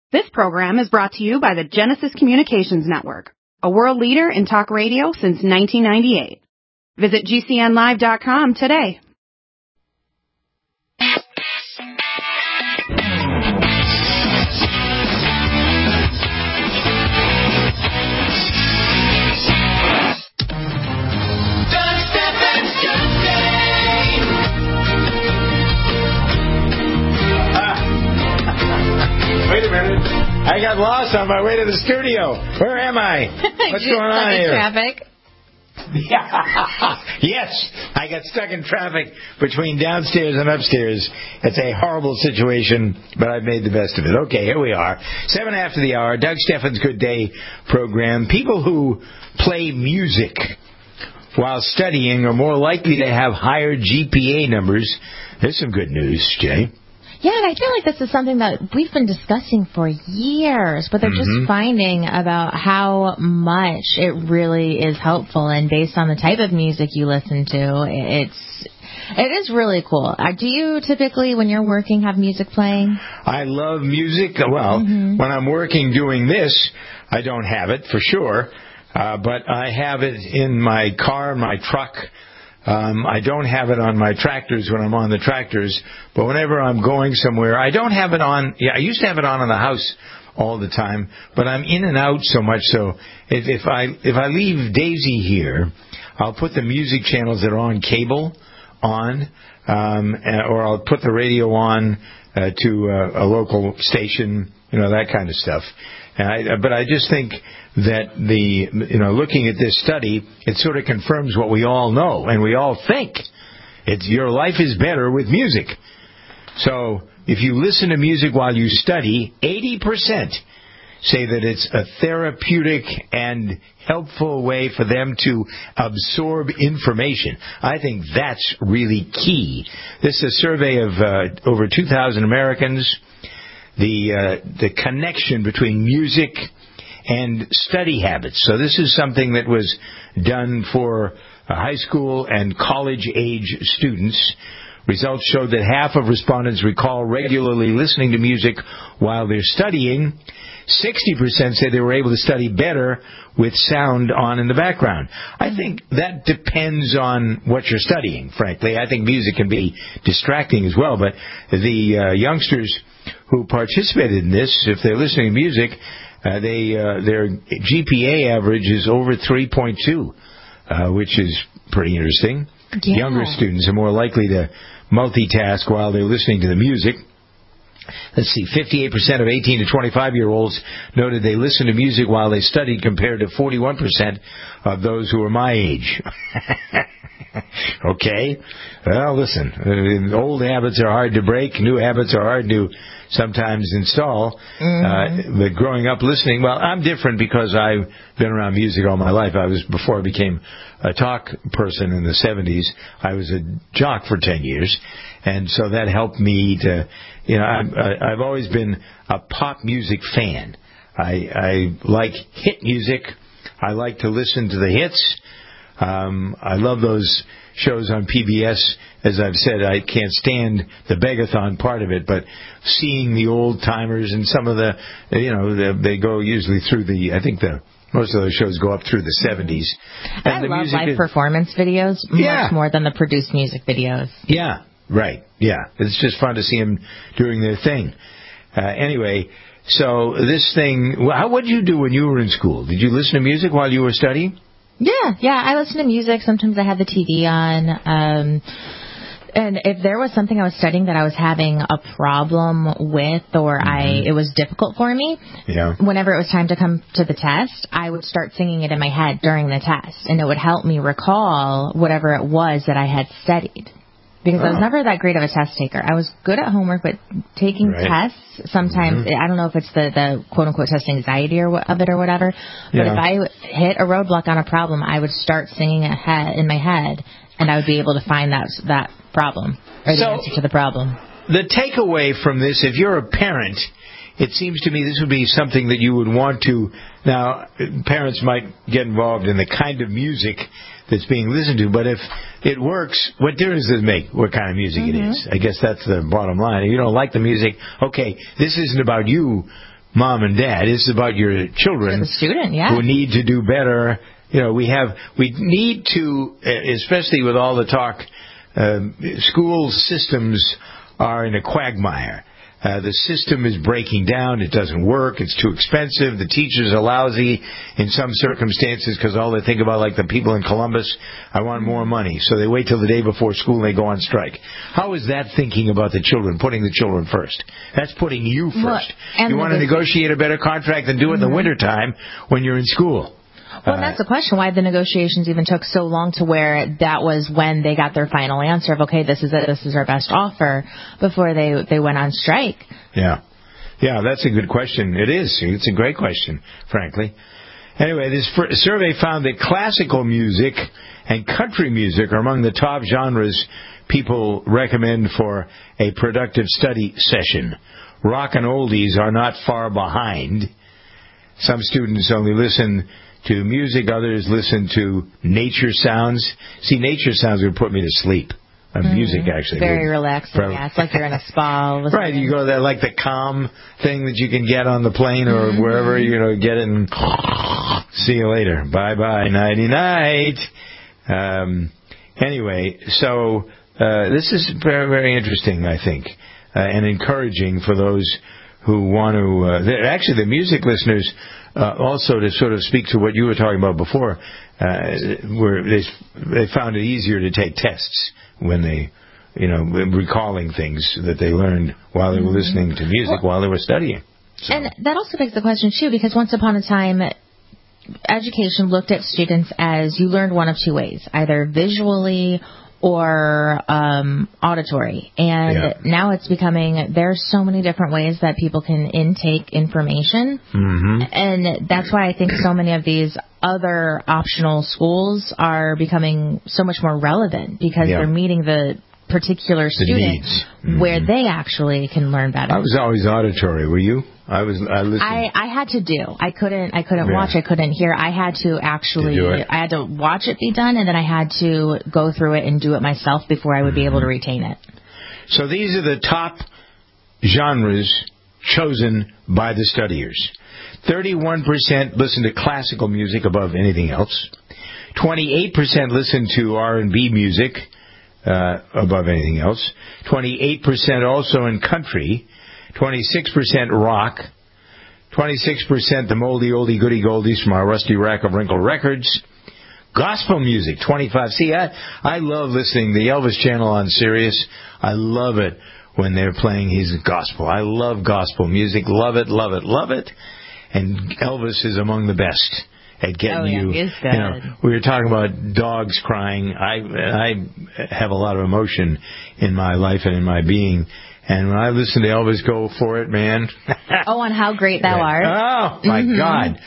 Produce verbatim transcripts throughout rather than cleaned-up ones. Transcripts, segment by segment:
This program is brought to you by the Genesis Communications Network, a world leader in talk radio since nineteen ninety-eight. Visit G C N live dot com today. Wait a minute. I got lost on my way to the studio. Where am I? What's going on here? Traffic. Yes, I got stuck in traffic between downstairs and upstairs. It's a horrible situation, but I've made the best of it. Okay, here we are. Seven after the hour, Doug Steffens' Good Day program. People who play music while studying are more likely to have higher G P A numbers. There's some good news, Jay. Yeah, and I feel like this is something that we've been discussing for years, but they're mm-hmm. just finding about how much it really is helpful. And based on the type of music you listen to, it's it is really cool. Do you typically, when you're working, have music playing? I love music. Well, mm-hmm. when I'm working doing this, I don't have it for sure, uh, but I have it in my car, my truck. Um, I don't have it on my tractors when I'm on the tractors, but whenever I'm going somewhere, I don't have it on. Yeah, I used to have it on in the house all the time, but I'm in and out so much. So if, if I if I leave Daisy here, I'll put the music channels that are on cable on, um, or I'll put the radio on uh, to uh, a local station, you know, that kind of stuff. And I, but I just think that the, you know, looking at this study, it sort of confirms what we all know and we all think. It's your life is better with music. So if you listen to music while you study, eighty percent say that it's a therapeutic and helpful way for them to absorb information. I think that's really key. This is a survey of uh, over two thousand Americans. The uh, the connection between music and study habits. So this is something that was done for uh, high school and college-age students. Results showed that half of respondents recall regularly listening to music while they're studying. sixty percent say they were able to study better with sound on in the background. I think that depends on what you're studying, frankly. I think music can be distracting as well, but the uh, youngsters who participated in this, if they're listening to music, uh, they uh, their G P A average is over three point two, uh, which is pretty interesting. Yeah. Younger students are more likely to multitask while they're listening to the music. Let's see, fifty-eight percent of eighteen to twenty-five-year-olds noted they listened to music while they studied compared to forty-one percent of those who were my age. Okay. Well, listen, old habits are hard to break. New habits are hard to sometimes install. Mm-hmm. Uh, but growing up listening, well, I'm different because I've been around music all my life. I was, before I became a talk person in the seventies, I was a jock for ten years. And so that helped me to, you know, I, I've always been a pop music fan. I, I like hit music. I like to listen to the hits. Um, I love those shows on P B S. As I've said, I can't stand the Begathon part of it, but seeing the old timers and some of the, you know, the, they go usually through the, I think the, most of those shows go up through the seventies. And I the love live is, performance videos yeah. much more than the produced music videos. Yeah, right. Yeah. It's just fun to see them doing their thing. Uh, anyway, so this thing, how, what did you do when you were in school? Did you listen to music while you were studying? Yeah, yeah, I listen to music. Sometimes I have the T V on. Um, and if there was something I was studying that I was having a problem with or mm-hmm. I it was difficult for me, yeah. whenever it was time to come to the test, I would start singing it in my head during the test. And it would help me recall whatever it was that I had studied. Because oh. I was never that great of a test taker. I was good at homework, but taking right. tests, sometimes, mm-hmm. I don't know if it's the, the quote-unquote test anxiety or of it or whatever, but yeah. if I hit a roadblock on a problem, I would start singing ahead in my head, and I would be able to find that that problem, or the so, answer to the problem. The takeaway from this, if you're a parent, it seems to me this would be something that you would want to... Now, parents might get involved in the kind of music that's being listened to, but if it works, what difference does it make what kind of music mm-hmm. it is? I guess that's the bottom line. If you don't like the music, okay, this isn't about you mom and dad. It's about your children the student, yeah. who need to do better. You know, we have, we need to, especially with all the talk, uh, school systems are in a quagmire. Uh, the system is breaking down. It doesn't work. It's too expensive. The teachers are lousy in some circumstances because all they think about, like the people in Columbus, I want more money. So they wait till the day before school and they go on strike. How is that thinking about the children, putting the children first? That's putting you first. Well, you want to negotiate a better contract than do it in the wintertime when you're in school. Well, and that's the question, why the negotiations even took so long to where that was when they got their final answer of, okay, this is it, this is our best offer, before they they went on strike. Yeah. Yeah, that's a good question. It is. It's a great question, frankly. Anyway, this survey found that classical music and country music are among the top genres people recommend for a productive study session. Rock and oldies are not far behind. Some students only listen to music, others listen to nature sounds. See, nature sounds would put me to sleep. Uh, mm-hmm. Music, actually. Very relaxing, yeah. It's like you're in a spa. Right, you go there, like the calm thing that you can get on the plane or mm-hmm. wherever, you know, get it and see you later. Bye-bye, nighty-night. Um, anyway, so uh, this is very, very interesting, I think, uh, and encouraging for those who want to... Uh, actually, the music listeners... Uh, also, to sort of speak to what you were talking about before, uh, where they they found it easier to take tests when they, you know, recalling things that they learned while they were listening to music, well, while they were studying. So. And that also begs the question, too, because once upon a time, education looked at students as you learned one of two ways, either visually or um, auditory. And yeah. now it's becoming, there's so many different ways that people can intake information. Mm-hmm. And that's why I think so many of these other optional schools are becoming so much more relevant, because yeah. they're meeting the particular the student mm-hmm. where they actually can learn better. I was always auditory. Were you? I was. I listened. I, I had to do. I couldn't. I couldn't yeah. watch. I couldn't hear. I had to actually. To I had to watch it be done, and then I had to go through it and do it myself before I would be able to retain it. So these are the top genres chosen by the studiers. Thirty-one percent listen to classical music above anything else. Twenty-eight percent listen to R and B music uh, above anything else. Twenty-eight percent also in country. twenty-six percent rock, twenty-six percent the moldy oldie goody goldies from our rusty rack of wrinkled records, gospel music, twenty-five. See, I, I love listening to the Elvis channel on Sirius. I love it when they're playing his gospel. I love gospel music. Love it, love it, love it. And Elvis is among the best at getting oh, yeah, you. He is good. You know, we were talking about dogs crying. I I have a lot of emotion in my life and in my being. And when I listen to Elvis go for it, man. Oh, and how great thou art. Oh, my mm-hmm. God.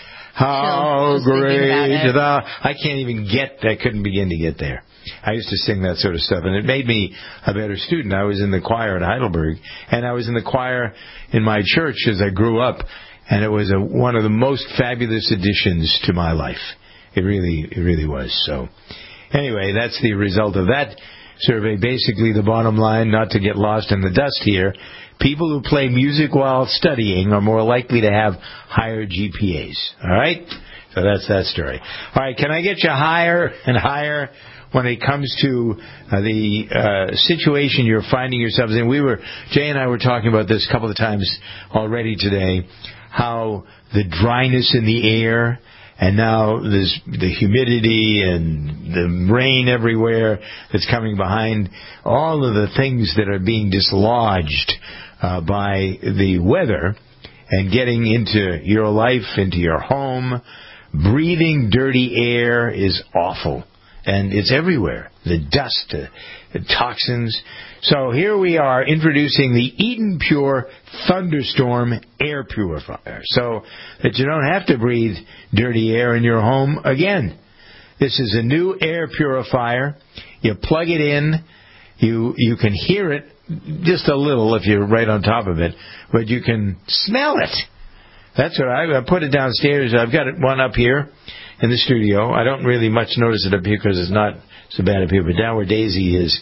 How Just great thou. I can't even get, I couldn't begin to get there. I used to sing that sort of stuff, and it made me a better student. I was in the choir at Heidelberg, and I was in the choir in my church as I grew up, and it was a, one of the most fabulous additions to my life. It really, it really was. So, anyway, that's the result of that survey. Basically, the bottom line, not to get lost in the dust here, people who play music while studying are more likely to have higher G P As. All right? So that's that story. All right, can I get you higher and higher when it comes to uh, the uh, situation you're finding yourselves in? We were, Jay and I were talking about this a couple of times already today, how the dryness in the air, and now there's the humidity and the rain everywhere that's coming behind, all of the things that are being dislodged uh, by the weather and getting into your life, into your home. Breathing dirty air is awful, and it's everywhere. The dust, the, the toxins. So here we are introducing the Eden Pure Thunderstorm Air Purifier, so that you don't have to breathe dirty air in your home again. This is a new air purifier. You plug it in. You you can hear it just a little if you're right on top of it, but you can smell it. That's what I, I put it downstairs. I've got one up here in the studio. I don't really much notice it up here because it's not so bad up here, but down where Daisy is,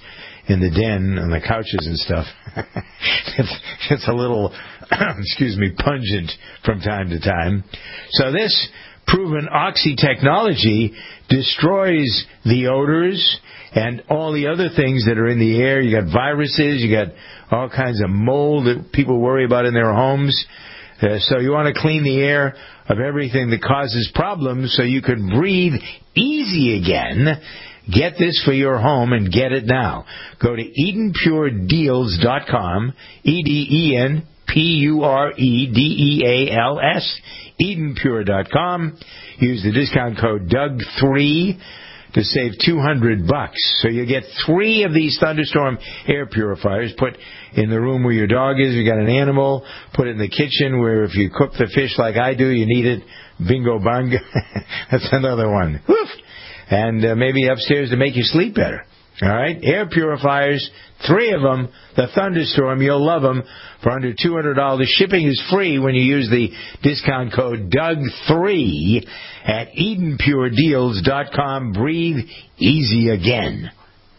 in the den on the couches and stuff. it's, it's a little, excuse me, pungent from time to time. So this proven Oxy technology destroys the odors and all the other things that are in the air. You got viruses, you got all kinds of mold that people worry about in their homes. Uh, so you want to clean the air of everything that causes problems so you can breathe easy again. Get this for your home and get it now. Go to Eden Pure Deals dot com, E D E N P U R E D E A L S, Eden Pure dot com. Use the discount code Doug three to save two hundred bucks. So you get three of these Thunderstorm air purifiers. Put in the room where your dog is. You got an animal. Put it in the kitchen where if you cook the fish like I do, you need it. Bingo bang. That's another one. Woof. And uh, maybe upstairs to make you sleep better. All right? Air purifiers, three of them. The Thunderstorm, you'll love them for under two hundred dollars. Shipping is free when you use the discount code Doug three at Eden Pure Deals dot com. Breathe easy again.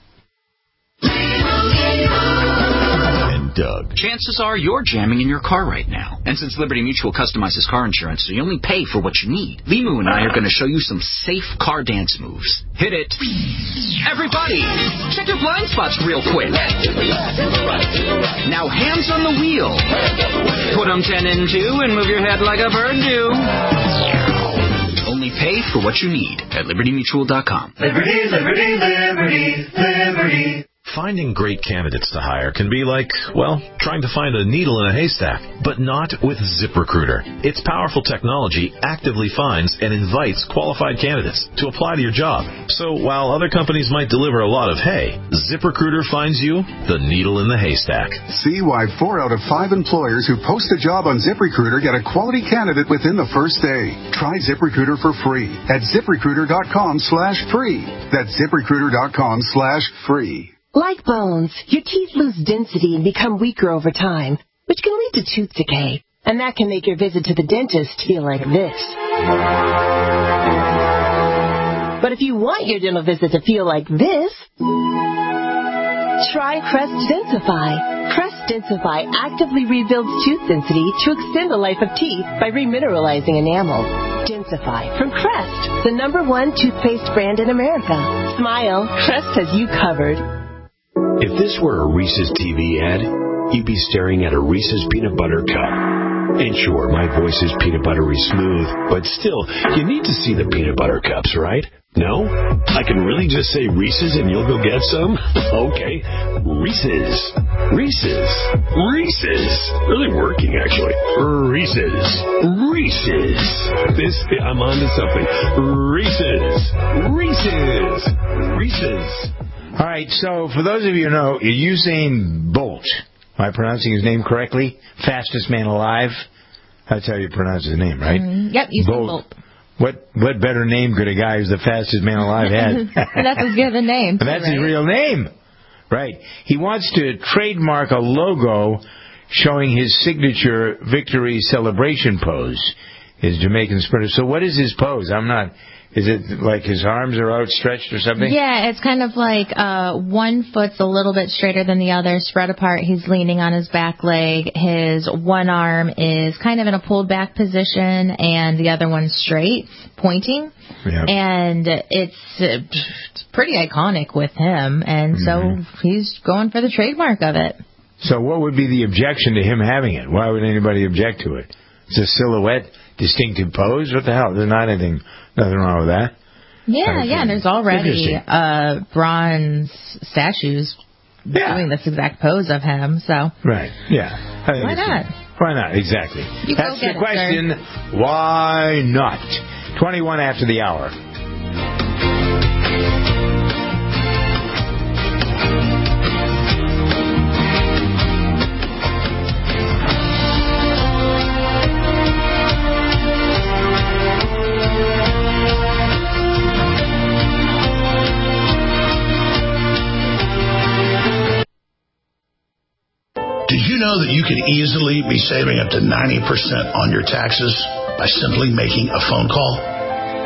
Doug. Chances are you're jamming in your car right now. And since Liberty Mutual customizes car insurance so you only pay for what you need, Limu and I are going to show you some safe car dance moves. Hit it. Everybody, check your blind spots real quick. Now hands on the wheel. Put them ten in two and move your head like a bird do. Only pay for what you need at Liberty Mutual dot com. Liberty, Liberty, Liberty, Liberty. Finding great candidates to hire can be like, well, trying to find a needle in a haystack, but not with ZipRecruiter. Its powerful technology actively finds and invites qualified candidates to apply to your job. So while other companies might deliver a lot of hay, ZipRecruiter finds you the needle in the haystack. See why four out of five employers who post a job on ZipRecruiter get a quality candidate within the first day. Try ZipRecruiter for free at ZipRecruiter.com slash free. That's ZipRecruiter.com slash free. Like bones, your teeth lose density and become weaker over time, which can lead to tooth decay. And that can make your visit to the dentist feel like this. But if you want your dental visit to feel like this, try Crest Densify. Crest Densify actively rebuilds tooth density to extend the life of teeth by remineralizing enamel. Densify from Crest, the number one toothpaste brand in America. Smile, Crest has you covered. If this were a Reese's T V ad, you'd be staring at a Reese's peanut butter cup. And sure, my voice is peanut buttery smooth, but still, you need to see the peanut butter cups, right? No? I can really just say Reese's and you'll go get some? Okay. Reese's. Reese's. Reese's. Really working, actually. Reese's. Reese's. This, I'm on to something. Reese's. Reese's. Reese's. All right, so for those of you who know, Usain Bolt, am I pronouncing his name correctly? Fastest man alive. That's how you pronounce his name, right? Mm, yep, Usain Bolt. Bolt. What what better name could a guy who's the fastest man alive have? That's his given name. And that's right? his real name. Right. He wants to trademark a logo showing his signature victory celebration pose, his Jamaican sprinter. So what is his pose? I'm not... Is it like his arms are outstretched or something? Yeah, it's kind of like uh, one foot's a little bit straighter than the other, spread apart. He's leaning on his back leg. His one arm is kind of in a pulled back position, and the other one's straight, pointing. Yep. And it's, uh, it's pretty iconic with him, and mm-hmm. so he's going for the trademark of it. So what would be the objection to him having it? Why would anybody object to it? It's a silhouette, distinctive pose. What the hell? There's not anything... Nothing wrong with that. Yeah, yeah, and there's already uh, bronze statues yeah. doing this exact pose of him, so... Right, yeah. I think why not? Why not, exactly. You That's the it, question, sir. Why not? twenty-one after the hour. Know that you could easily be saving up to ninety percent on your taxes by simply making a phone call?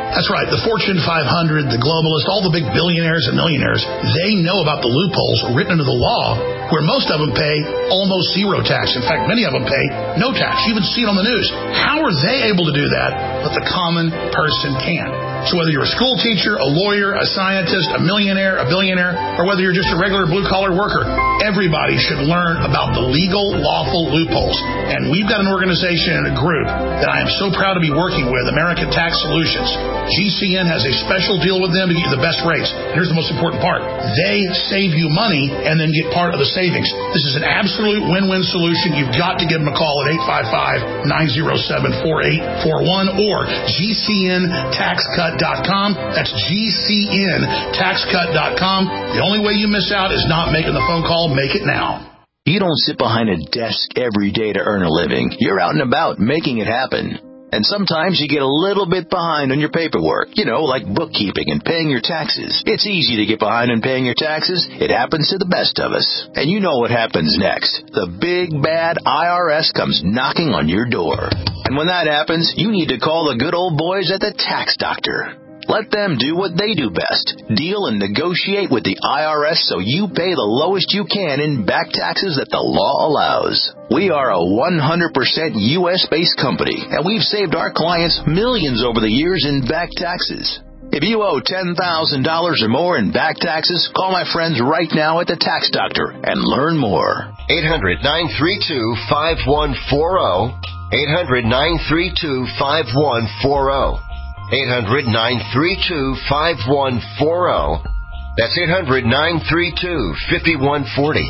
That's right. The Fortune five hundred, the globalists, all the big billionaires and millionaires, they know about the loopholes written into the law where most of them pay almost zero tax. In fact, many of them pay no tax. You even see it on the news. How are they able to do that, but the common person can? So whether you're a school teacher, a lawyer, a scientist, a millionaire, a billionaire, or whether you're just a regular blue-collar worker, everybody should learn about the legal, lawful loopholes. And we've got an organization and a group that I am so proud to be working with, American Tax Solutions. G C N has a special deal with them to get you the best rates. Here's the most important part. They save you money and then get part of the savings. This is an absolute win-win solution. You've got to give them a call at eight five five, nine oh seven, four eight four one or G C N tax cut dot com. That's G C N tax cut dot com. The only way you miss out is not making the phone call. Make it now. You don't sit behind a desk every day to earn a living. You're out and about making it happen. And sometimes you get a little bit behind on your paperwork, you know, like bookkeeping and paying your taxes. It's easy to get behind on paying your taxes. It happens to the best of us. And you know what happens next. The big, bad I R S comes knocking on your door. And when that happens, you need to call the good old boys at the Tax Doctor. Let them do what they do best. Deal and negotiate with the I R S so you pay the lowest you can in back taxes that the law allows. We are a one hundred percent U S-based company, and we've saved our clients millions over the years in back taxes. If you owe ten thousand dollars or more in back taxes, call my friends right now at the Tax Doctor and learn more. eight hundred, nine three two, five one four zero. eight hundred, nine three two, five one four zero. eight hundred, nine three two, five one four zero. That's eight hundred, nine three two, five one four zero.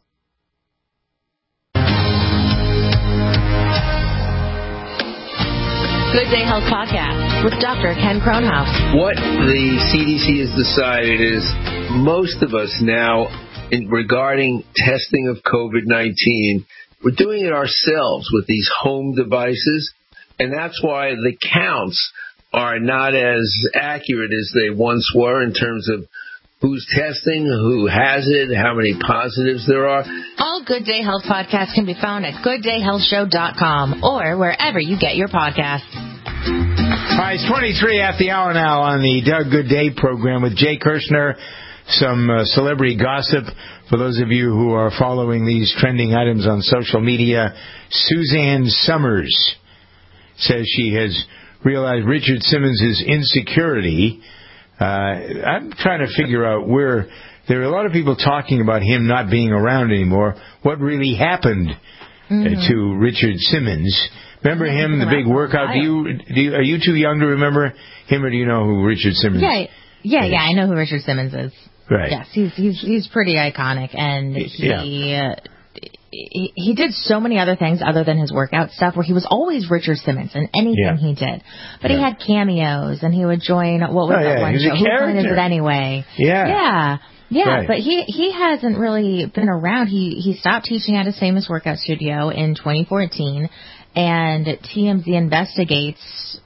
Good Day Health Podcast with Doctor Ken Kronhaus. What the C D C has decided is most of us now, in regarding testing of COVID nineteen, we're doing it ourselves with these home devices, and that's why the counts are not as accurate as they once were in terms of who's testing, who has it, how many positives there are. All Good Day Health podcasts can be found at good day health show dot com or wherever you get your podcasts. All right, it's twenty-three at the hour now on the Doug Good Day program with Jay Kirshner. Some uh, celebrity gossip for those of you who are following these trending items on social media. Suzanne Summers says she has realized Richard Simmons' insecurity. Uh, I'm trying to figure out where there are a lot of people talking about him not being around anymore. What really happened mm-hmm. uh, to Richard Simmons? Remember him, the big workout? Do you, do you, are you too young to remember him, or do you know who Richard Simmons yeah, yeah, is? Yeah, I know who Richard Simmons is. Right. Yes, he's he's he's pretty iconic, and he. Yeah. Uh, He, he did so many other things other than his workout stuff where he was always Richard Simmons in anything yeah. he did. But yeah. he had cameos, and he would join, what was oh, that yeah. one He's show? A Who character. Is It Anyway? Yeah. Yeah. Yeah, right. but he, he hasn't really been around. He, he stopped teaching at his famous workout studio in twenty fourteen, and T M Z investigates,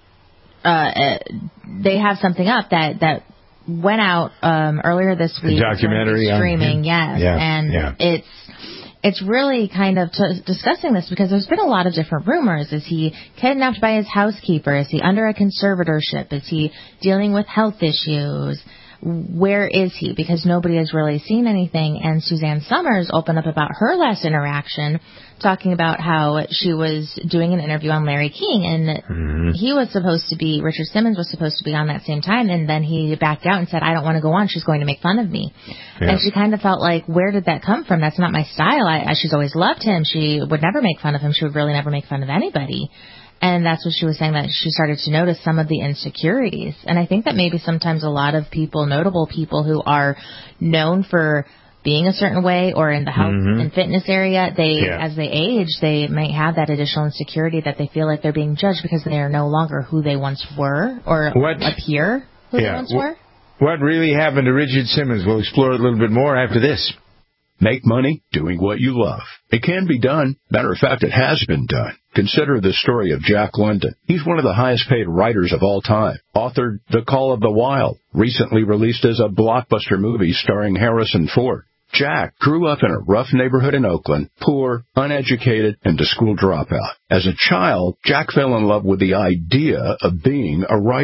uh, they have something up that, that went out um, earlier this week. A documentary streaming, on yes. Yeah. And yeah. it's... It's really kind of t- discussing this because there's been a lot of different rumors. Is he kidnapped by his housekeeper? Is he under a conservatorship? Is he dealing with health issues? Where is he? Because nobody has really seen anything. And Suzanne Summers opened up about her last interaction, talking about how she was doing an interview on Larry King, and mm-hmm. he was supposed to be, Richard Simmons was supposed to be on that same time, and then he backed out and said, I don't want to go on, she's going to make fun of me. Yeah. And she kind of felt like, where did that come from? That's not my style. I, I, she's always loved him. She would never make fun of him. She would really never make fun of anybody. And that's what she was saying, that she started to notice some of the insecurities. And I think that maybe sometimes a lot of people, notable people who are known for being a certain way or in the health mm-hmm. and fitness area, they, yeah. as they age, they may have that additional insecurity that they feel like they're being judged because they are no longer who they once were or what? appear who yeah. they once were. What really happened to Richard Simmons? We'll explore it a little bit more after this. Make money doing what you love. It can be done. Matter of fact, it has been done. Consider the story of Jack London. He's one of the highest paid writers of all time. Authored The Call of the Wild, recently released as a blockbuster movie starring Harrison Ford. Jack grew up in a rough neighborhood in Oakland, poor, uneducated, and a school dropout. As a child, Jack fell in love with the idea of being a writer.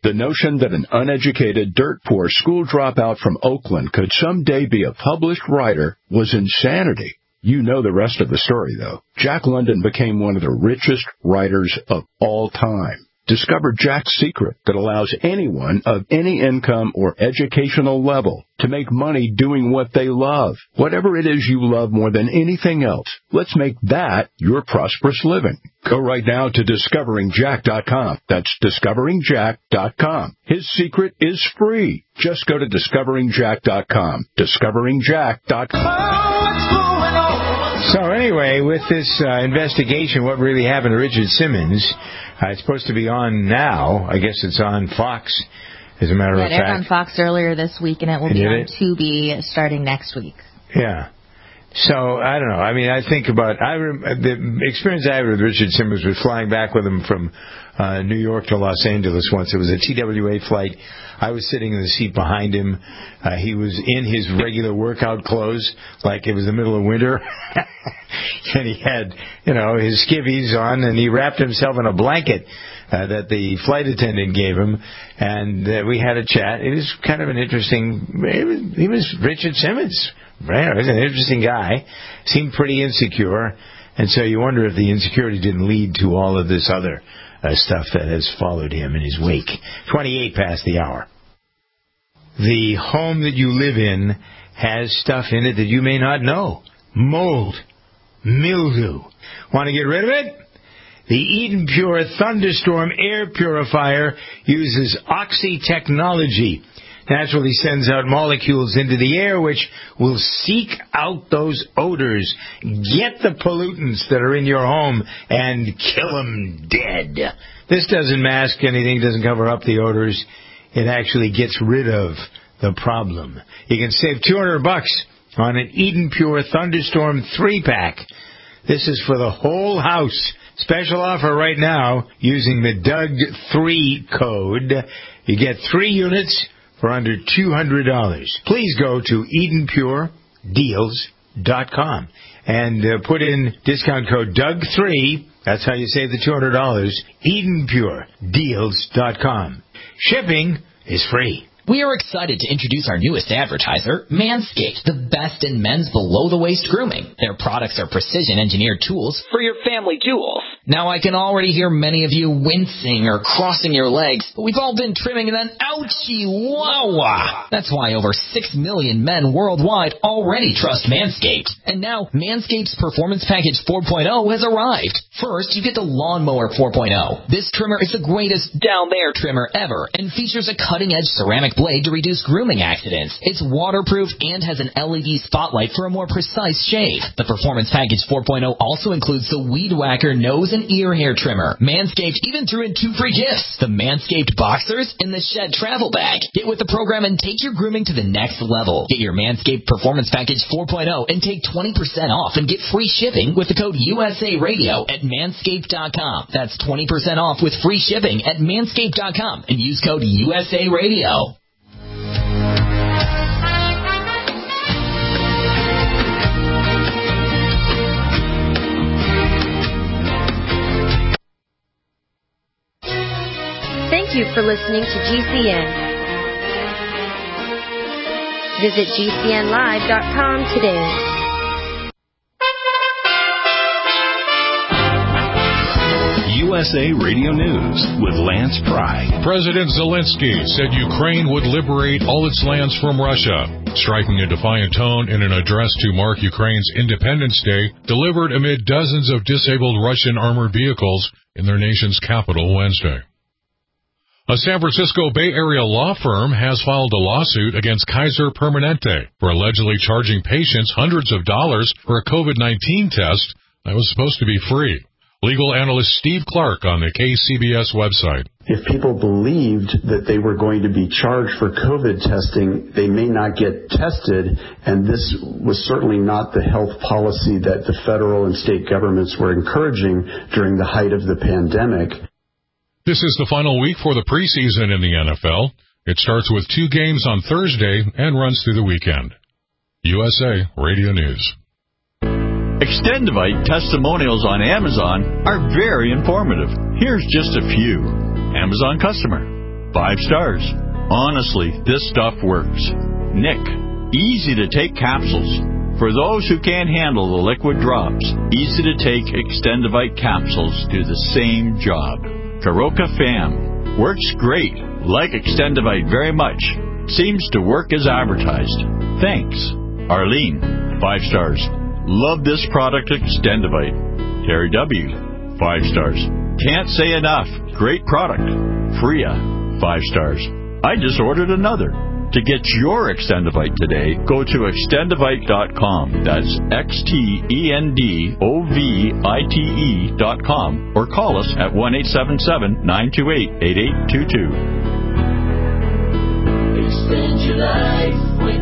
The notion that an uneducated, dirt-poor school dropout from Oakland could someday be a published writer was insanity. You know the rest of the story, though. Jack London became one of the richest writers of all time. Discover Jack's secret that allows anyone of any income or educational level to make money doing what they love. Whatever it is you love more than anything else, let's make that your prosperous living. Go right now to discovering jack dot com. That's discovering jack dot com. His secret is free. Just go to discovering jack dot com. discovering jack dot com. So anyway, with this uh, investigation, what really happened to Richard Simmons, uh, it's supposed to be on now. I guess it's on Fox, as a matter yeah, of fact. It aired on Fox earlier this week, and it will Did be on it? Tubi starting next week. Yeah. So, I don't know. I mean, I think about I rem- the experience I had with Richard Simmons was flying back with him from uh, New York to Los Angeles once. It was a T W A flight. I was sitting in the seat behind him. Uh, he was in his regular workout clothes, like it was the middle of winter. And he had, you know, his skivvies on, and he wrapped himself in a blanket uh, that the flight attendant gave him. And uh, we had a chat. It was kind of an interesting... It was, he was Richard Simmons. Right? He was an interesting guy. Seemed pretty insecure. And so you wonder if the insecurity didn't lead to all of this other uh, stuff that has followed him in his wake. twenty-eight past the hour. The home that you live in has stuff in it that you may not know. Mold. Mildew. Want to get rid of it? The Eden Pure Thunderstorm Air Purifier uses Oxy technology. Naturally sends out molecules into the air which will seek out those odors, get the pollutants that are in your home, and kill them dead. This doesn't mask anything, doesn't cover up the odors. It actually gets rid of the problem. You can save two hundred bucks on an Eden Pure Thunderstorm three pack. This is for the whole house. Special offer right now using the Doug three code. You get three units for under two hundred dollars. Please go to Eden Pure Deals dot com and uh, put in discount code Doug three. That's how you save the two hundred dollars. Eden Pure Deals dot com. Shipping is free. We are excited to introduce our newest advertiser, Manscaped, the best in men's below-the-waist grooming. Their products are precision-engineered tools for your family jewels. Now, I can already hear many of you wincing or crossing your legs, but we've all been trimming and then ouchie, wah-wah. That's why over six million men worldwide already trust Manscaped. And now, Manscaped's Performance Package four point oh has arrived. First, you get the Lawnmower four point oh. This trimmer is the greatest down-there trimmer ever and features a cutting-edge ceramic blade to reduce grooming accidents. It's waterproof and has an L E D spotlight for a more precise shave. The Performance Package four point oh also includes the Weed Whacker nose and ear hair trimmer. Manscaped even threw in two free gifts, the Manscaped Boxers and the Shed Travel Bag. Get with the program and take your grooming to the next level. Get your Manscaped Performance Package four point oh and take twenty percent off and get free shipping with the code U S A Radio at manscaped dot com. That's twenty percent off with free shipping at manscaped dot com and use code U S A Radio. Thank you for listening to G C N. Visit G C N live dot com today. U S A Radio News with Lance Pry. President Zelensky said Ukraine would liberate all its lands from Russia, striking a defiant tone in an address to mark Ukraine's Independence Day, delivered amid dozens of disabled Russian armored vehicles in their nation's capital Wednesday. A San Francisco Bay Area law firm has filed a lawsuit against Kaiser Permanente for allegedly charging patients hundreds of dollars for a COVID nineteen test that was supposed to be free. Legal analyst Steve Clark on the K C B S website. If people believed that they were going to be charged for COVID testing, they may not get tested, and this was certainly not the health policy that the federal and state governments were encouraging during the height of the pandemic. This is the final week for the preseason in the N F L. It starts with two games on Thursday and runs through the weekend. U S A Radio News. Extendivite testimonials on Amazon are very informative. Here's just a few. Amazon customer. five stars. Honestly, this stuff works. Nick, easy to take capsules. For those who can't handle the liquid drops, easy to take Extendivite capsules do the same job. Karoka Fam, works great. Like Extendivite very much. Seems to work as advertised. Thanks. Arlene, five stars. Love this product Extendivite. Terry W, five stars. Can't say enough. Great product. Freya, five stars. I just ordered another. To get your Extendivite today, go to extendivite dot com. That's X T E N D O V I T E dot com. Or call us at one eight seven seven, nine two eight, eight eight two two. Extend your life with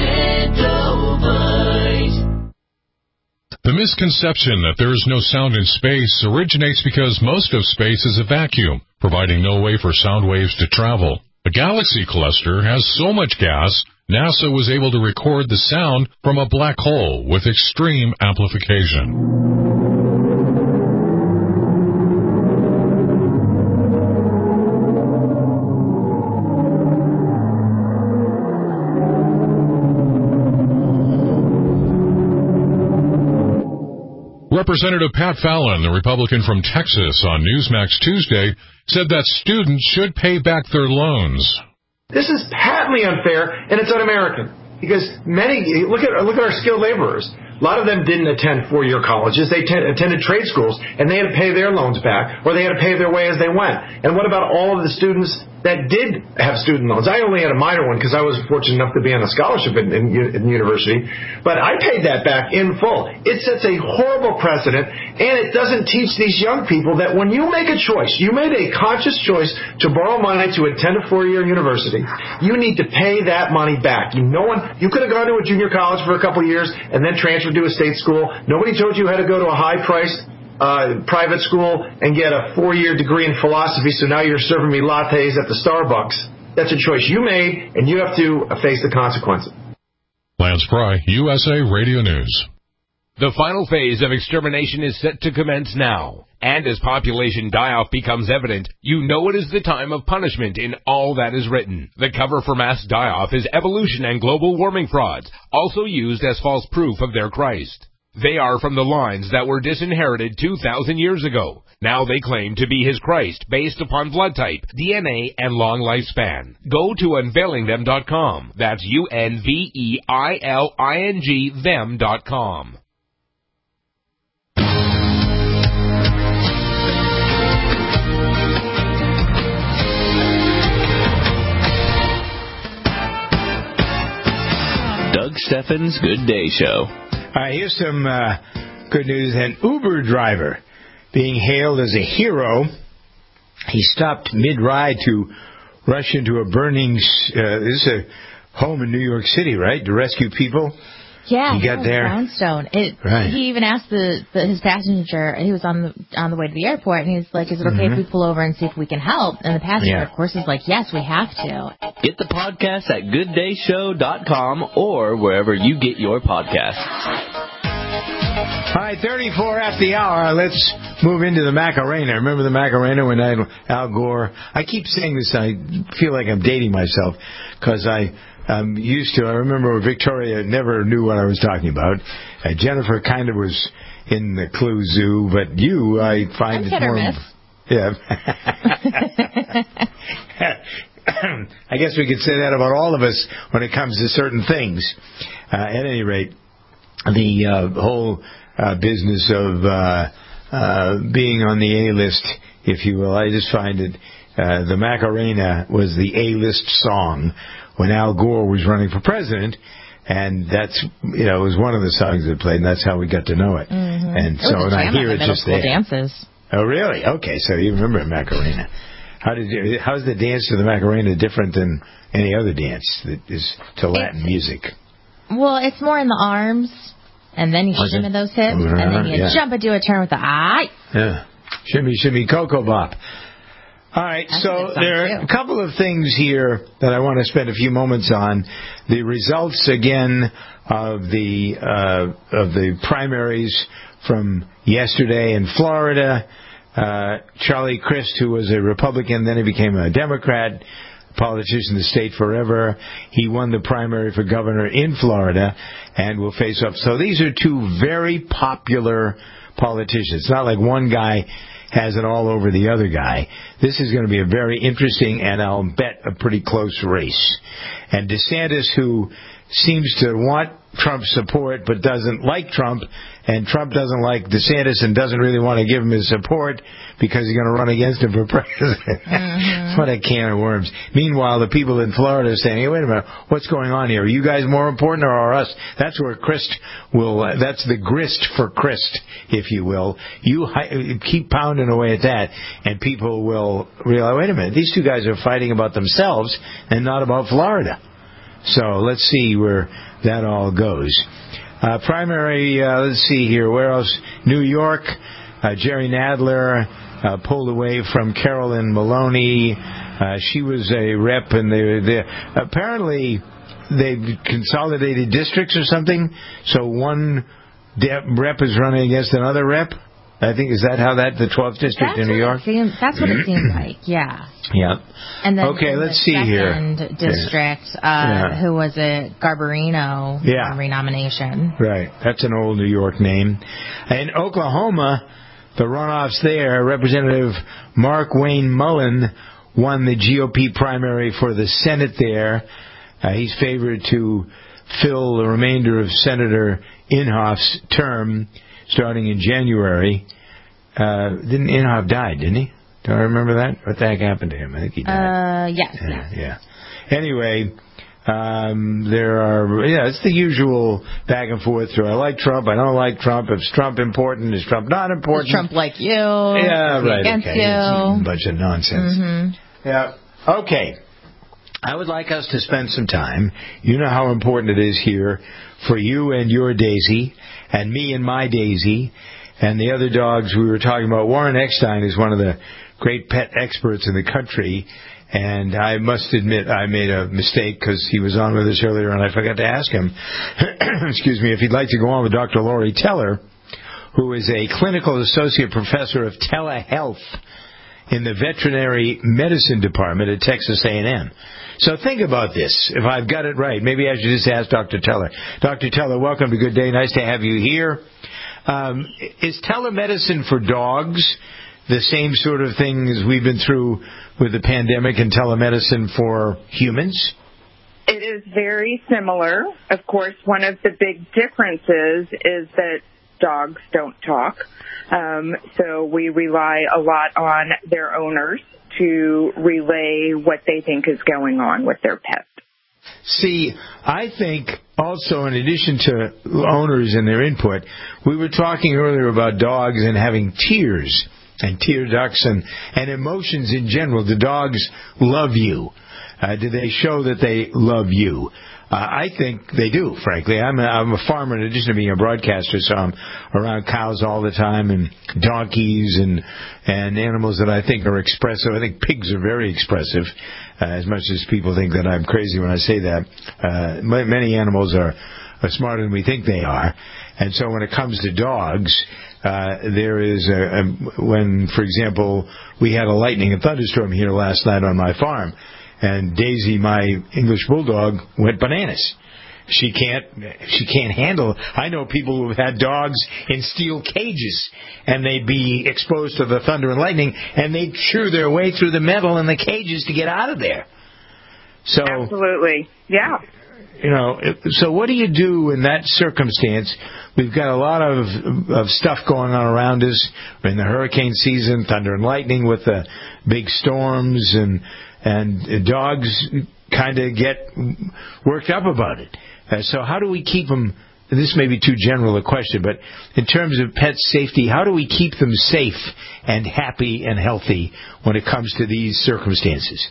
Extendivite. The misconception that there is no sound in space originates because most of space is a vacuum, providing no way for sound waves to travel. The galaxy cluster has so much gas, NASA was able to record the sound from a black hole with extreme amplification. Representative Pat Fallon, the Republican from Texas, on Newsmax Tuesday, said that students should pay back their loans. This is patently unfair, and it's un-American. Because many, look at look at our skilled laborers. A lot of them didn't attend four-year colleges. They t- attended trade schools, and they had to pay their loans back, or they had to pay their way as they went. And what about all of the students that did have student loans? I only had a minor one because I was fortunate enough to be on a scholarship in, in, in university, but I paid that back in full. It sets a horrible precedent, and it doesn't teach these young people that when you make a choice, you made a conscious choice to borrow money to attend a four-year university, you need to pay that money back. You, no one, you could have gone to a junior college for a couple of years and then transferred to a state school. Nobody told you how to go to a high-priced Uh, private school and get a four-year degree in philosophy, so now you're serving me lattes at the Starbucks. That's a choice you made, and you have to face the consequences. Lance Pry, U S A Radio News. The final phase of extermination is set to commence now. And as population die-off becomes evident, you know it is the time of punishment in all that is written. The cover for mass die-off is evolution and global warming frauds, also used as false proof of their Christ. They are from the lines that were disinherited two thousand years ago. Now they claim to be his Christ based upon blood type, D N A, and long lifespan. Go to unveiling them dot com. That's U N V E I L I N G them dot com. Doug Steffens' Good Day Show. All right, here's some uh, good news. An Uber driver being hailed as a hero. He stopped mid-ride to rush into a burning, uh, this is a home in New York City, right, to rescue people? Yeah, he got there. Brownstone. It, right. He even asked the, the his passenger, he was on the on the way to the airport, and he's like, is it okay mm-hmm. if we pull over and see if we can help? And the passenger, yeah. of course, is like, yes, we have to. Get the podcast at good day show dot com or wherever you get your podcasts. All right, thirty-four after the hour. Let's move into the Macarena. Remember the Macarena when I, Al Gore? I keep saying this. I feel like I'm dating myself because I... I'm used to, I remember Victoria never knew what I was talking about. Uh, Jennifer kind of was in the Clue Zoo, but you, I find I'm it more... Miss. Yeah. I guess we could say that about all of us when it comes to certain things. Uh, at any rate, the uh, whole uh, business of uh, uh, being on the A-list, if you will, I just find it, uh, the Macarena was the A-list song when Al Gore was running for president, and that's, you know, it was one of the songs that played, and that's how we got to know it. Mm-hmm. And it so when I hear it just there. Dances. Oh, really? Okay, so you remember Macarena. How did you, how's the dance to the Macarena different than any other dance that is to Latin it's, music? Well, it's more in the arms, and then you shimmy those hips, uh, and then you yeah. jump and do a turn with the eye. Yeah. Shimmy, shimmy, cocoa bop. All right, That's so there are a couple of things here that I want to spend a few moments on. The results, again, of the uh, of the primaries from yesterday in Florida. uh, Charlie Crist, who was a Republican, then he became a Democrat, politician in the state forever. He won the primary for governor in Florida and will face up. So these are two very popular politicians. It's not like one guy has it all over the other guy. This is going to be a very interesting and I'll bet a pretty close race. And DeSantis, who seems to want Trump's support but doesn't like Trump, and Trump doesn't like DeSantis and doesn't really want to give him his support because he's going to run against him for president. Mm-hmm. What a can of worms. Meanwhile, the people in Florida are saying, hey, wait a minute, what's going on here? Are you guys more important or are us? That's where Crist will, uh, that's the grist for Crist, if you will. You hi- keep pounding away at that, and people will realize, wait a minute, these two guys are fighting about themselves and not about Florida. So let's see where that all goes. Uh, primary, uh, let's see here, where else? New York, uh, Jerry Nadler uh, pulled away from Carolyn Maloney. Uh, she was a rep, and they, they apparently they consolidated districts or something. So one de- rep is running against another rep. I think, is that how that, the twelfth district that's in New York? Seems, that's what it seems like, yeah. Yeah. And then okay, let's see here. Second district, uh, yeah. who was it? Garbarino yeah. renomination. Right. That's an old New York name. In Oklahoma, the runoffs there, Representative Mark Wayne Mullen won the G O P primary for the Senate there. Uh, he's favored to fill the remainder of Senator Inhofe's term starting in January. Uh, didn't Inhofe die, didn't he? Do I remember that? What the heck happened to him? I think he died. Uh, yes. Yeah. yeah. Anyway, um, there are, yeah, it's the usual back and forth through I like Trump, I don't like Trump. Is Trump important? Is Trump not important? Is Trump like you? Yeah, right. Against okay. you? It's a bunch of nonsense. Mm-hmm. Yeah. Okay. I would like us to spend some time. You know how important it is here for you and your Daisy, and me and my Daisy, and the other dogs we were talking about. Warren Eckstein is one of the great pet experts in the country, and I must admit I made a mistake because he was on with us earlier, and I forgot to ask him, excuse me, if he'd like to go on with Doctor Lori Teller, who is a clinical associate professor of telehealth in the veterinary medicine department at Texas A and M. So think about this. If I've got it right, maybe I should just ask Doctor Teller. Doctor Teller, welcome to Good Day. Nice to have you here. Um, is telemedicine for dogs the same sort of thing as we've been through with the pandemic and telemedicine for humans? It is very similar. Of course, one of the big differences is that dogs don't talk. Um, so we rely a lot on their owners to relay what they think is going on with their pet. See, I think also in addition to owners and their input, we were talking earlier about dogs and having tears and tear ducts and, and emotions in general. Do dogs love you? Uh, do they show that they love you? Uh, I think they do, frankly. I'm a, I'm a farmer in addition to being a broadcaster, so I'm around cows all the time and donkeys and and animals that I think are expressive. I think pigs are very expressive, uh, as much as people think that I'm crazy when I say that. Uh, many animals are, are smarter than we think they are. And so when it comes to dogs, uh, there is a, a, when, for example, we had a lightning and thunderstorm here last night on my farm, and Daisy, my English bulldog, went bananas. She can't, she can't handle. I know people who've had dogs in steel cages, and they'd be exposed to the thunder and lightning, and they'd chew their way through the metal in the cages to get out of there. So, absolutely, yeah. You know, so what do you do in that circumstance? We've got a lot of of stuff going on around us in the hurricane season, thunder and lightning with the big storms, and and dogs kind of get worked up about it. Uh, so how do we keep them? This may be too general a question, but in terms of pet safety, how do we keep them safe and happy and healthy when it comes to these circumstances?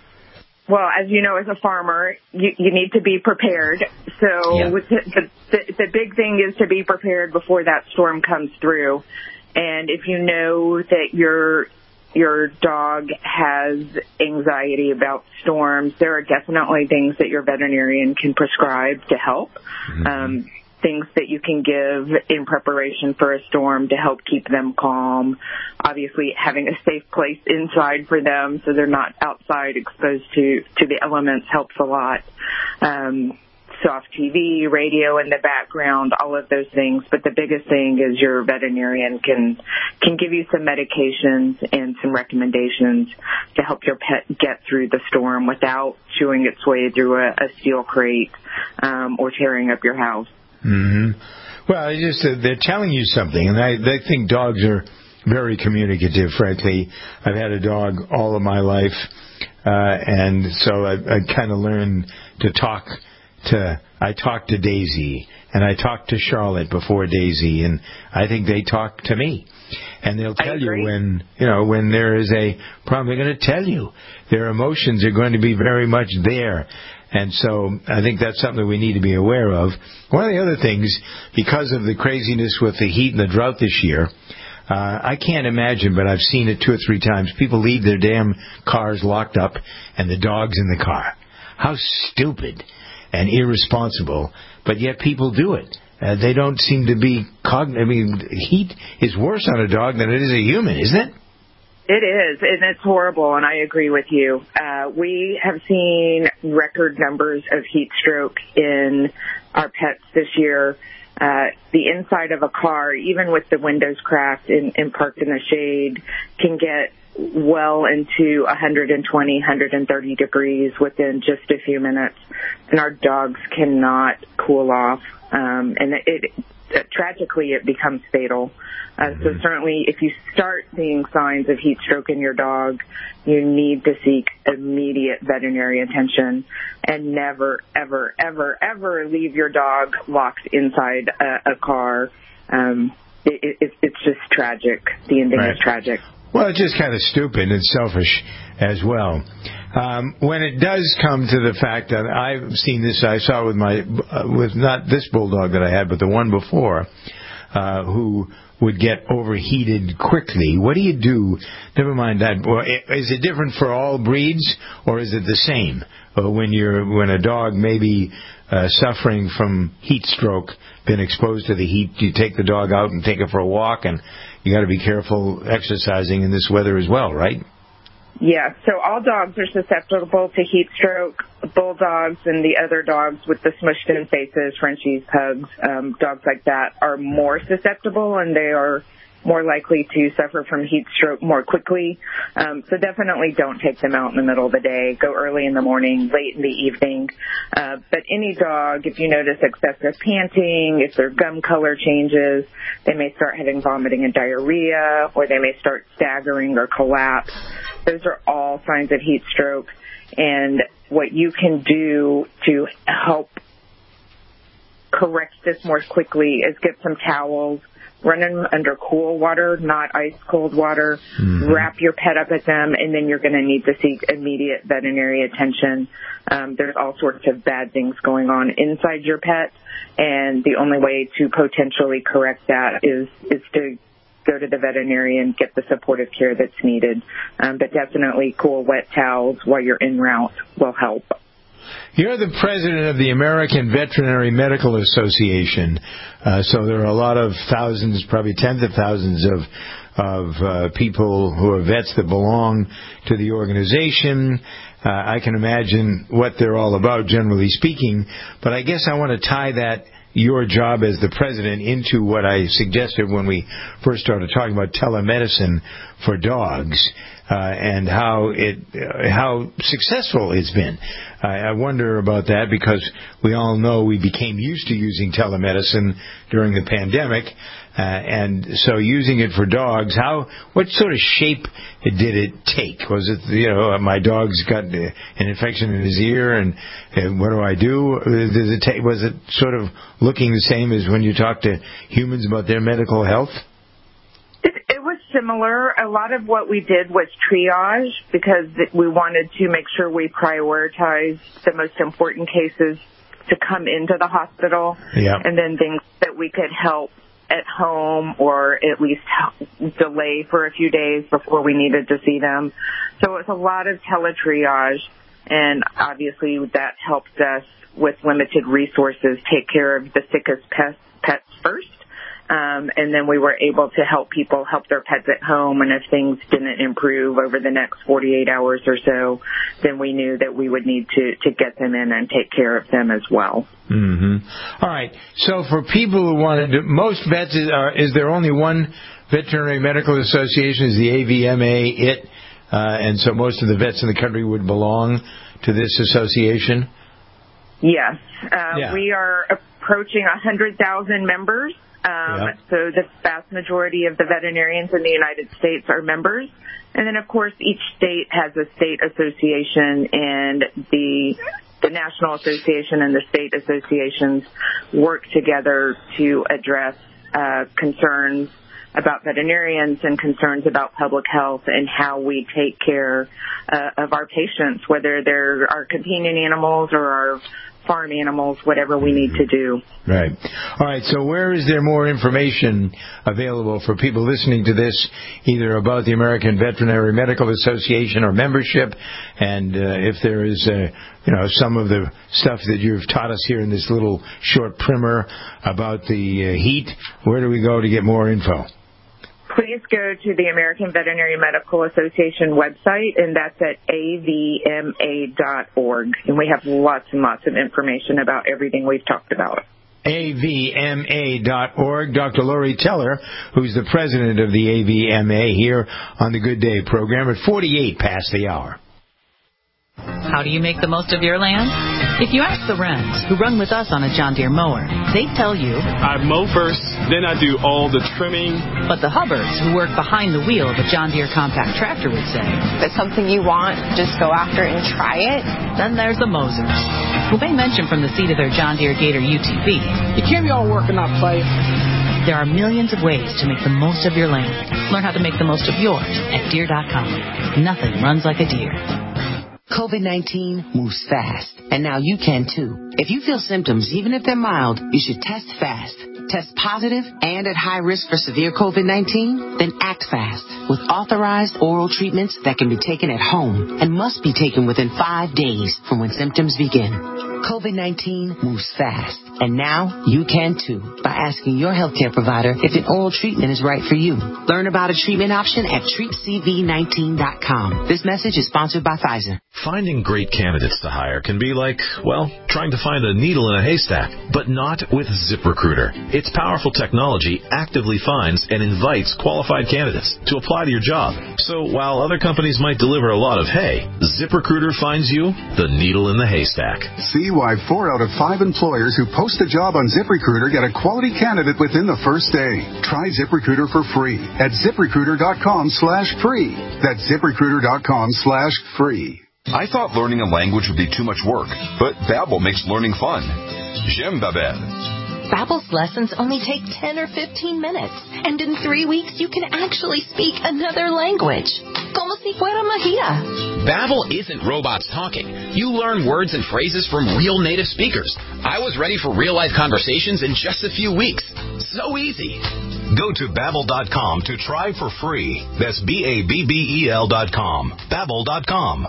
Well, as you know, as a farmer, you, you need to be prepared. So yeah. the, the, the big thing is to be prepared before that storm comes through. And if you know that your your dog has anxiety about storms, there are definitely things that your veterinarian can prescribe to help. Mm-hmm. Um, things that you can give in preparation for a storm to help keep them calm. Obviously, having a safe place inside for them so they're not outside exposed to, to the elements helps a lot. Um, soft T V, radio in the background, all of those things. But the biggest thing is your veterinarian can can give you some medications and some recommendations to help your pet get through the storm without chewing its way through a, a steel crate um, or tearing up your house. Mm-hmm. Well, it's just uh, they're telling you something, and I they think dogs are very communicative, frankly. I've had a dog all of my life, uh, and so I, I kind of learned to talk to, I talked to Daisy, and I talked to Charlotte before Daisy, and I think they talk to me. And they'll tell you when, you know, when there is a problem, they're going to tell you. Their emotions are going to be very much there. And so I think that's something we need to be aware of. One of the other things, because of the craziness with the heat and the drought this year, uh, I can't imagine, but I've seen it two or three times, people leave their damn cars locked up and the dog's in the car. How stupid and irresponsible, but yet people do it. Uh, they don't seem to be cogn- I mean, heat is worse on a dog than it is a human, isn't it? It is, and it's horrible, and I agree with you. Uh, we have seen record numbers of heat stroke in our pets this year. Uh, the inside of a car, even with the windows cracked and, and parked in the shade, can get well into one hundred twenty, one hundred thirty degrees within just a few minutes, and our dogs cannot cool off. Um, and it, it tragically, it becomes fatal. Uh, so certainly, if you start seeing signs of heat stroke in your dog, you need to seek immediate veterinary attention, and never, ever, ever, ever leave your dog locked inside a, a car. Um, it, it, it's just tragic. The ending Right. is tragic. Well, it's just kind of stupid and selfish as well. Um, when it does come to the fact that I've seen this, I saw with my, uh, with not this bulldog that I had, but the one before, uh, who would get overheated quickly. What do you do? Never mind that. Well, is it different for all breeds, or is it the same? Uh, when you're when a dog may be uh, suffering from heat stroke, been exposed to the heat, you take the dog out and take it for a walk, and you got to be careful exercising in this weather as well, right? Yeah, so all dogs are susceptible to heat stroke. Bulldogs and the other dogs with the smushed-in faces, Frenchies, Pugs, um, dogs like that are more susceptible, and they are more likely to suffer from heat stroke more quickly. Um, so definitely don't take them out in the middle of the day. Go early in the morning, late in the evening. Uh, but any dog, if you notice excessive panting, if their gum color changes, they may start having vomiting and diarrhea, or they may start staggering or collapse. Those are all signs of heat stroke. And what you can do to help correct this more quickly is get some towels, run them under cool water, not ice cold water, mm-hmm. wrap your pet up at them, and then you're going to need to seek immediate veterinary attention. Um, there's all sorts of bad things going on inside your pet, and the only way to potentially correct that is, is to go to the veterinarian, get the supportive care that's needed. Um, but definitely cool wet towels while you're en route will help. You're the president of the American Veterinary Medical Association, uh, so there are a lot of thousands, probably tens of thousands of of uh, people who are vets that belong to the organization. Uh, I can imagine what they're all about, generally speaking, but I guess I want to tie that, your job as the president, into what I suggested when we first started talking about telemedicine for dogs. Uh, and how it, uh, how successful it's been. I, I wonder about that because we all know we became used to using telemedicine during the pandemic, uh, and so using it for dogs. How, what sort of shape did it take? Was it, you know, my dog's got an infection in his ear, and, and what do I do? Does it take, was it sort of looking the same as when you talk to humans about their medical health? It was similar. A lot of what we did was triage because we wanted to make sure we prioritized the most important cases to come into the hospital, yeah. and then things that we could help at home or at least delay for a few days before we needed to see them. So it was a lot of teletriage, and obviously that helped us with limited resources, take care of the sickest pets, pets first. Um, and then we were able to help people help their pets at home. And if things didn't improve over the next forty-eight hours or so, then we knew that we would need to, to get them in and take care of them as well. Mm-hmm. All right. So for people who want to do, most vets, is, are, is there only one veterinary medical association? Is the A V M A it? Uh, and so most of the vets in the country would belong to this association? Yes. Uh, yeah. We are approaching one hundred thousand members. Um, yeah. So the vast majority of the veterinarians in the United States are members. And then, of course, each state has a state association, and the the national association and the state associations work together to address uh, concerns about veterinarians and concerns about public health and how we take care uh, of our patients, whether they're our companion animals or our farm animals, whatever we need to do. Right. All right. So where is there more information available for people listening to this, either about the American Veterinary Medical Association or membership? And uh, if there is, uh, you know, some of the stuff that you've taught us here in this little short primer about the uh, heat, where do we go to get more info? Please go to the American Veterinary Medical Association website, and that's at A V M A dot org. And we have lots and lots of information about everything we've talked about. A V M A dot org. Doctor Lori Teller, who's the president of the A V M A, here on the Good Day program at forty-eight past the hour. How do you make the most of your land? If you ask the Wrens, who run with us on a John Deere mower, they tell you, I mow first, then I do all the trimming. But the Hubbards, who work behind the wheel of a John Deere compact tractor, would say, if it's something you want, just go after it and try it. Then there's the Mosers, who may mention from the seat of their John Deere Gator U T V, you can't be all work and not play. There are millions of ways to make the most of your land. Learn how to make the most of yours at Deere dot com. Nothing runs like a Deere. COVID nineteen moves fast, and now you can too. If you feel symptoms, even if they're mild, you should test fast. Test positive and at high risk for severe COVID nineteen? Then act fast with authorized oral treatments that can be taken at home and must be taken within five days from when symptoms begin. COVID nineteen moves fast, and now you can too by asking your healthcare provider if an oral treatment is right for you. Learn about a treatment option at treat c v nineteen dot com. This message is sponsored by Pfizer. Finding great candidates to hire can be like, well, trying to find a needle in a haystack, but not with ZipRecruiter. Its powerful technology actively finds and invites qualified candidates to apply to your job. So while other companies might deliver a lot of hay, ZipRecruiter finds you the needle in the haystack. See why four out of five employers who post a job on ZipRecruiter get a quality candidate within the first day. Try ZipRecruiter for free at ZipRecruiter.com slash free. That's ZipRecruiter.com slash free. I thought learning a language would be too much work, but Babbel makes learning fun. J'aime Babbel. Babbel's lessons only take ten or fifteen minutes, and in three weeks you can actually speak another language. Como si fuera magia. Babbel isn't robots talking. You learn words and phrases from real native speakers. I was ready for real-life conversations in just a few weeks. So easy. Go to Babbel dot com to try for free. That's B A B B E L dot com. Babbel dot com.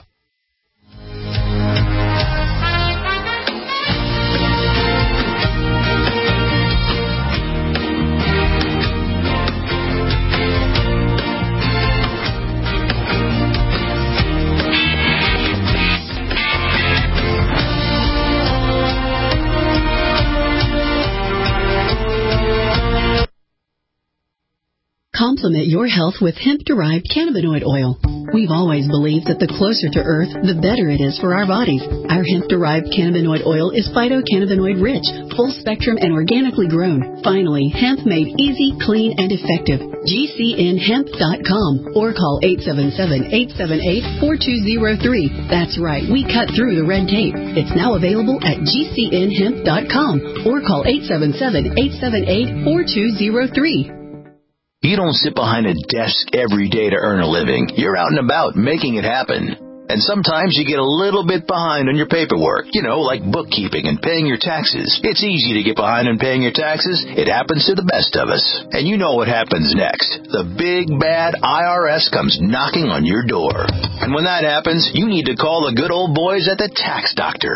Complement your health with hemp-derived cannabinoid oil. We've always believed that the closer to Earth, the better it is for our bodies. Our hemp-derived cannabinoid oil is phytocannabinoid rich, full spectrum, and organically grown. Finally, hemp made easy, clean, and effective. G C N hemp dot com or call eight seven seven, eight seven eight, four two zero three. That's right, we cut through the red tape. It's now available at G C N hemp dot com or call eight seven seven, eight seven eight, four two zero three. You don't sit behind a desk every day to earn a living. You're out and about making it happen. And sometimes you get a little bit behind on your paperwork, you know, like bookkeeping and paying your taxes. It's easy to get behind on paying your taxes. It happens to the best of us. And you know what happens next. The big, bad I R S comes knocking on your door. And when that happens, you need to call the good old boys at the Tax Doctor.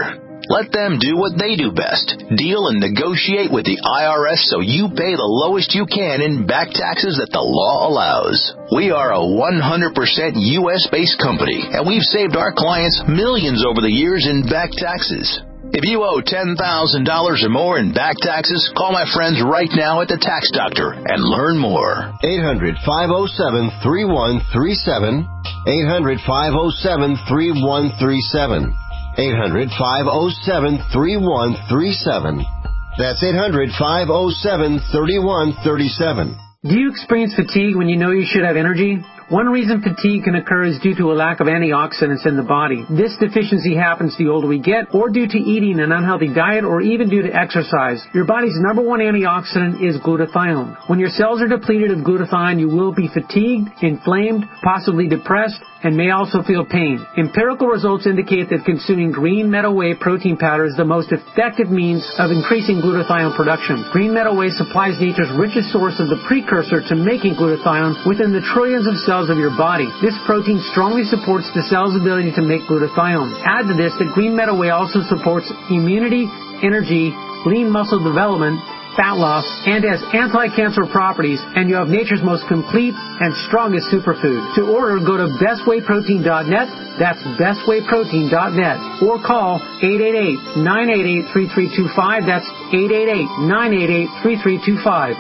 Let them do what they do best. Deal and negotiate with the I R S so you pay the lowest you can in back taxes that the law allows. We are a one hundred percent U S-based company, and we've saved our clients millions over the years in back taxes. If you owe ten thousand dollars or more in back taxes, call my friends right now at the Tax Doctor and learn more. eight hundred, five oh seven, three one three seven. eight hundred, five oh seven, three one three seven. eight hundred, five oh seven, three one three seven. That's eight hundred, five oh seven, three one three seven. Do you experience fatigue when you know you should have energy? One reason fatigue can occur is due to a lack of antioxidants in the body. This deficiency happens the older we get, or due to eating an unhealthy diet, or even due to exercise. Your body's number one antioxidant is glutathione. When your cells are depleted of glutathione, you will be fatigued, inflamed, possibly depressed, and may also feel pain. Empirical results indicate that consuming green meadow whey protein powder is the most effective means of increasing glutathione production. Green meadow whey supplies nature's richest source of the precursor to making glutathione within the trillions of cells of your body. This protein strongly supports the cell's ability to make glutathione. Add to this that green meadow whey also supports immunity, energy, lean muscle development, fat loss, and has anti-cancer properties, and you have nature's most complete and strongest superfood. To order, go to best whey protein dot net. That's best whey protein dot net. Or call eight eight eight, nine eight eight, three three two five. That's eight eight eight, nine eight eight, three three two five.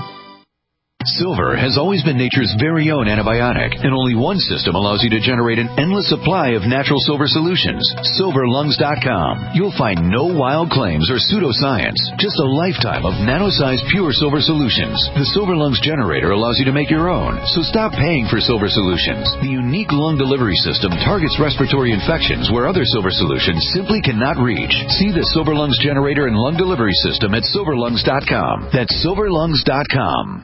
Silver has always been nature's very own antibiotic, and only one system allows you to generate an endless supply of natural silver solutions. silver lungs dot com. You'll find no wild claims or pseudoscience, just a lifetime of nano-sized pure silver solutions. The Silver Lungs generator allows you to make your own, so stop paying for silver solutions. The unique lung delivery system targets respiratory infections where other silver solutions simply cannot reach. See the Silver Lungs generator and lung delivery system at silver lungs dot com. That's silver lungs dot com.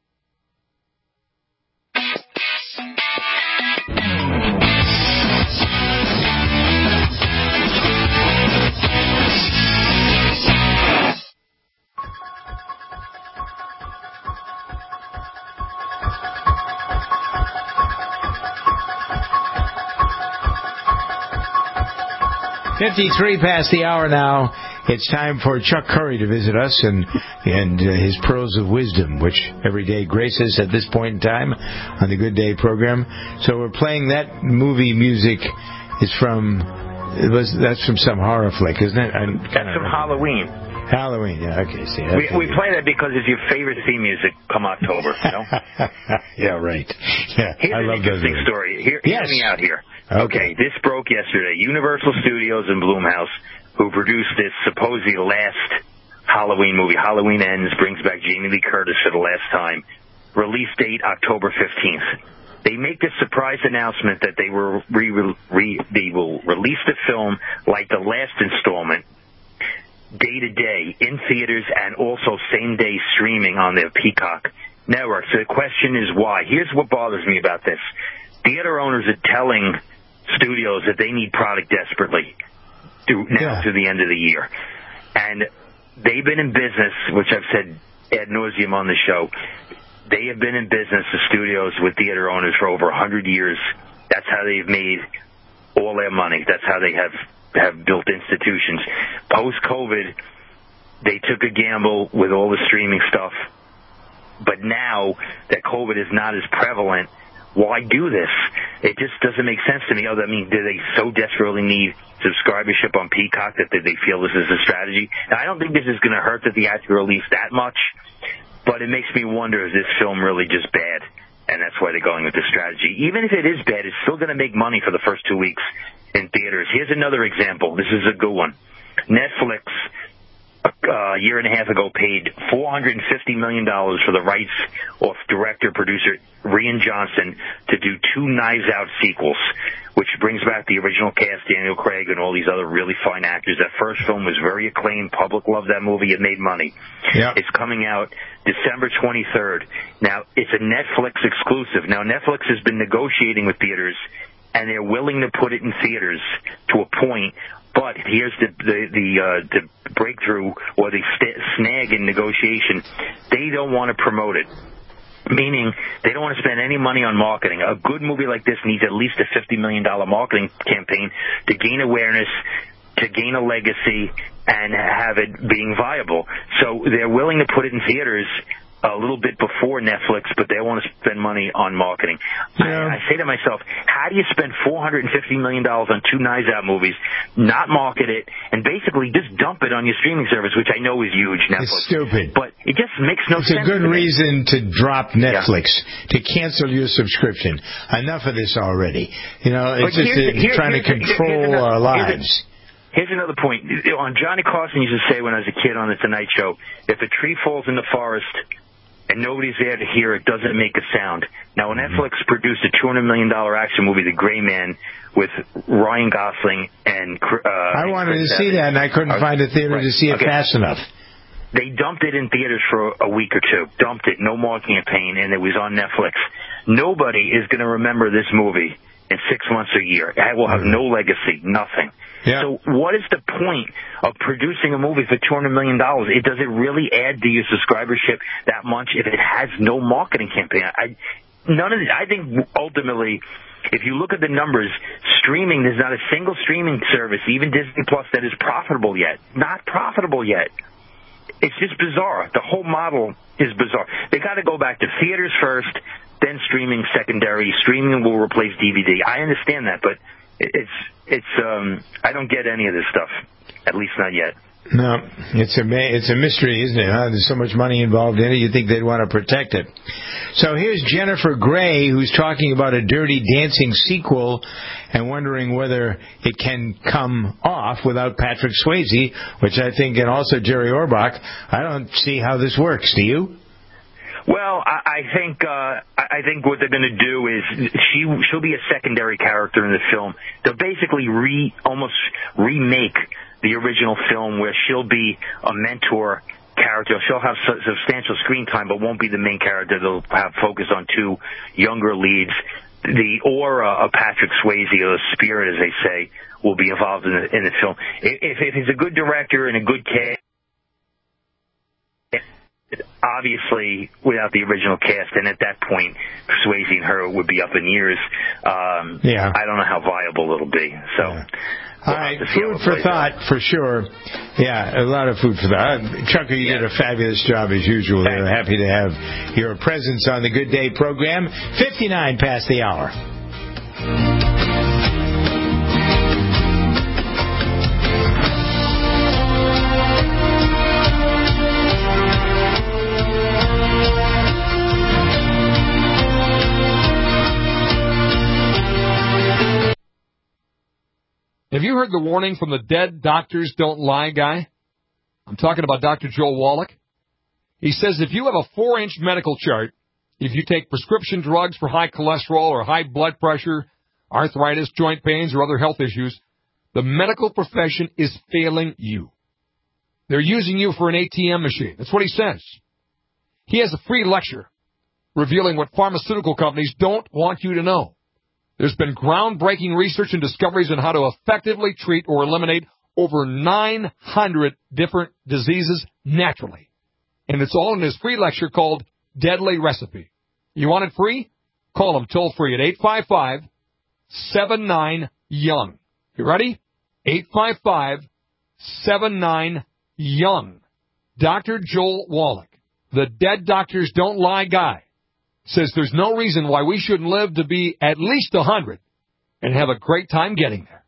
fifty-three past the hour now. It's time for Chuck Curry to visit us and and uh, his pearls of wisdom, which every day graces at this point in time on the Good Day program. So we're playing that movie music. Is from it was that's from some horror flick, isn't it? I'm that's from Halloween. Halloween, yeah. Okay, see. We we play that because it's your favorite theme music come October. You know? Yeah, right. Yeah, Here's I an love interesting those story. Here, yes. Hear me out here. Okay. okay, this broke yesterday. Universal Studios in Blumhouse, who produced this supposedly last Halloween movie, Halloween Ends, brings back Jamie Lee Curtis for the last time. Release date October fifteenth. They make this surprise announcement that they were re, re, they will release the film like the last installment, day to day in theaters and also same day streaming on their Peacock network. So the question is why? Here's what bothers me about this: theater owners are telling studios that they need product desperately to now yeah. to the end of the year, and they've been in business, which I've said ad nauseum on the show. They have been in business, the studios, with theater owners for over one hundred years. That's how they've made all their money. That's how they have, have built institutions. Post-COVID, they took a gamble with all the streaming stuff. But now that COVID is not as prevalent, why do this? It just doesn't make sense to me. I mean, do they so desperately need subscribership on Peacock that they feel this is a strategy? Now, I don't think this is going to hurt the theatrical release that much. But it makes me wonder, is this film really just bad? And that's why they're going with this strategy. Even if it is bad, it's still going to make money for the first two weeks in theaters. Here's another example. This is a good one. Netflix, a year and a half ago, paid four hundred fifty million dollars for the rights of director-producer Rian Johnson to do two Knives Out sequels, which brings back the original cast, Daniel Craig and all these other really fine actors. That first film was very acclaimed. Public loved that movie. It made money. Yeah. It's coming out December twenty-third. Now, it's a Netflix exclusive. Now, Netflix has been negotiating with theaters, and they're willing to put it in theaters to a point. But here's the the the, uh, the breakthrough or the st- snag in negotiation. They don't want to promote it, meaning they don't want to spend any money on marketing. A good movie like this needs at least a fifty million dollars marketing campaign to gain awareness, to gain a legacy and have it being viable. So they're willing to put it in theaters a little bit before Netflix, but they want to spend money on marketing. Yeah. I, I say to myself, how do you spend four hundred fifty million dollars on two Knives Out movies, not market it, and basically just dump it on your streaming service, which I know is huge, Netflix. It's stupid. But it just makes no it's sense. It's a good to reason to drop Netflix, yeah. to cancel your subscription. Enough of this already. You know, it's but just a, here, trying to control another, our lives. Here's another point. On Johnny Carson used to say when I was a kid on The Tonight Show, if a tree falls in the forest and nobody's there to hear it, doesn't make a sound. Now, when Netflix produced a two hundred million dollars action movie, The Gray Man, with Ryan Gosling and uh, I wanted Chris to see Evans, that, and I couldn't find a theater right. to see it okay. fast enough. They dumped it in theaters for a week or two. Dumped it, no marketing campaign, and it was on Netflix. Nobody is going to remember this movie in six months or a year. It will have no legacy, nothing. Yeah. So what is the point of producing a movie for two hundred million dollars? It does it really add to your subscribership that much if it has no marketing campaign? I, none of it. I think ultimately, if you look at the numbers, streaming, there's not a single streaming service, even Disney Plus, that is profitable yet. Not profitable yet. It's just bizarre. The whole model is bizarre. They got to go back to theaters first, then streaming secondary. Streaming will replace D V D. I understand that, but it's it's um I don't get any of this stuff, at least not yet. No, it's a it's a mystery, isn't it? Huh? There's so much money involved in it. You think they'd want to protect it. So here's Jennifer Grey, who's talking about a Dirty Dancing sequel and wondering whether it can come off without Patrick Swayze, which I think, and also Jerry Orbach. I don't see how this works. Do you? Well, I, I think uh, I think what they're going to do is she she'll be a secondary character in the film. They'll basically re almost remake the original film where she'll be a mentor character. She'll have su- substantial screen time, but won't be the main character. They'll have focus on two younger leads. The aura of Patrick Swayze, or the spirit, as they say, will be involved in the, in the film. If, if he's a good director and a good cast, obviously, without the original cast, and at that point, Swayze and her would be up in years. Um, yeah. I don't know how viable it'll be. So, yeah. we'll all right, food for thought out. for sure. Yeah, a lot of food for thought. Chucker, you yeah. did a fabulous job as usual. We're happy to have your presence on the Good Day program. fifty-nine past the hour. Have you heard the warning from the Dead Doctors Don't Lie guy? I'm talking about Doctor Joel Wallach. He says if you have a four-inch medical chart, if you take prescription drugs for high cholesterol or high blood pressure, arthritis, joint pains, or other health issues, the medical profession is failing you. They're using you for an A T M machine. That's what he says. He has a free lecture revealing what pharmaceutical companies don't want you to know. There's been groundbreaking research and discoveries on how to effectively treat or eliminate over nine hundred different diseases naturally. And it's all in his free lecture called Deadly Recipe. You want it free? Call him toll free at eight five five, seven nine, young. You ready? eight five five, seven nine, young. Doctor Joel Wallach, the Dead Doctors Don't Lie guy, says there's no reason why we shouldn't live to be at least one hundred and have a great time getting there.